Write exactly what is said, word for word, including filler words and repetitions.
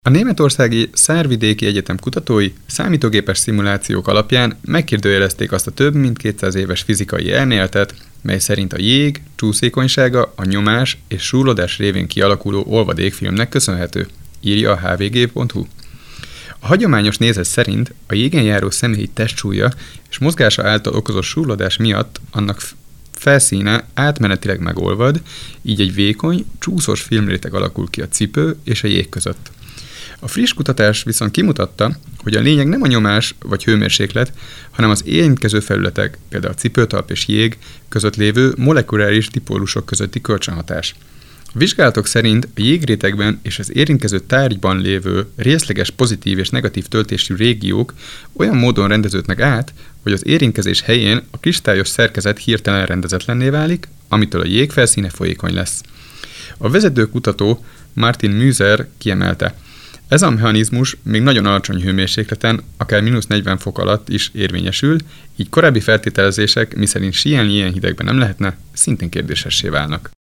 A németországi Saarvidéki Egyetem kutatói számítógépes szimulációk alapján megkérdőjelezték azt a több mint kétszáz éves fizikai elméletet, mely szerint a jég csúszékonysága a nyomás és súrlódás révén kialakuló olvadékfilmnek köszönhető, írja a há vé gé pont hú. A hagyományos nézet szerint a jégen járó személy testsúlya és mozgása által okozott súrlódás miatt annak felszíne átmenetileg megolvad, így egy vékony, csúszós filmréteg alakul ki a cipő és a jég között. A friss kutatás viszont kimutatta, hogy a lényeg nem a nyomás vagy hőmérséklet, hanem az érintkező felületek, például a cipőtalp és jég között lévő molekuláris dipólusok közötti kölcsönhatás. A vizsgálatok szerint a jégrétegben és az érintkező tárgyban lévő részleges pozitív és negatív töltésű régiók olyan módon rendeződnek át, hogy az érintkezés helyén a kristályos szerkezet hirtelen rendezetlenné válik, amitől a jég felszíne folyékony lesz. A vezető kutató Martin Müser kiemelte, ez a mechanizmus még nagyon alacsony hőmérsékleten, akár mínusz negyven fok alatt is érvényesül, így korábbi feltételezések, miszerint síelni ilyen hidegben nem lehetne, szintén kérdésessé válnak.